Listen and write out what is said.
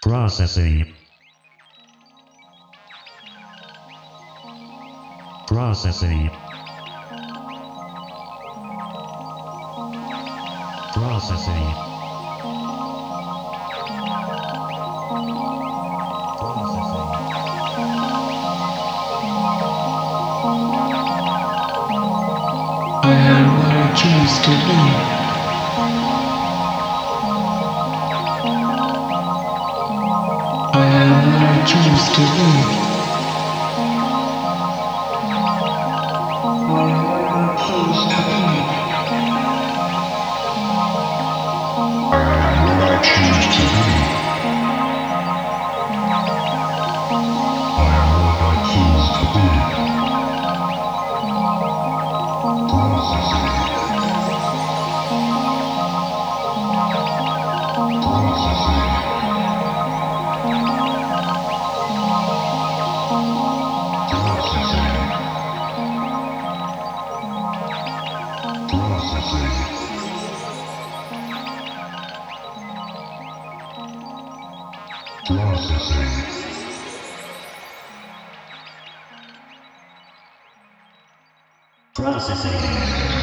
Processing. Processing. Processing. I am what I choose to be. I am what I choose to be. I am what I choose to be. I am what I choose to be. I am what I choose to be. Processing. Processing. Processing.